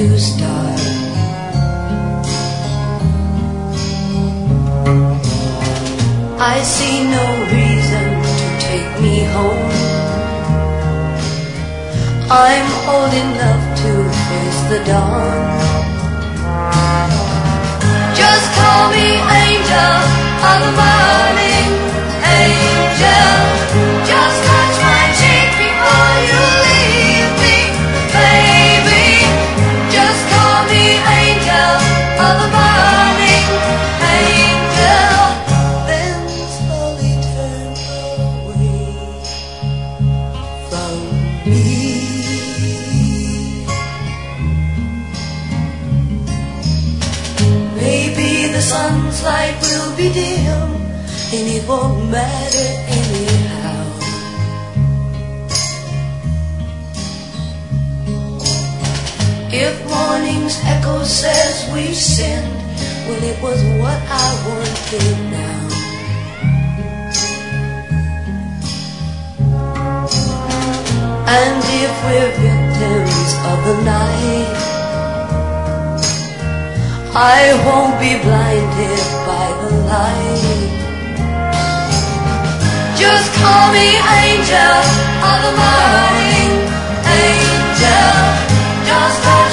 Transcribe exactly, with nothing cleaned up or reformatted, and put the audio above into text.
to start. I see no reason to take me home. I'm old enough to face the dawn. Just call me angel of the morning, angel. Just touch my cheek before you leave me, baby. Just call me angel of the morning, angel. Then slowly turn away from me. Maybe the sun's light will be dim, and it won't matter anyhow. If morning's echo says we've sinned, well, it was what I wanted now. And if we're victims of the night, I won't be blinded by the light. Just call me angel of the morning, angel. Just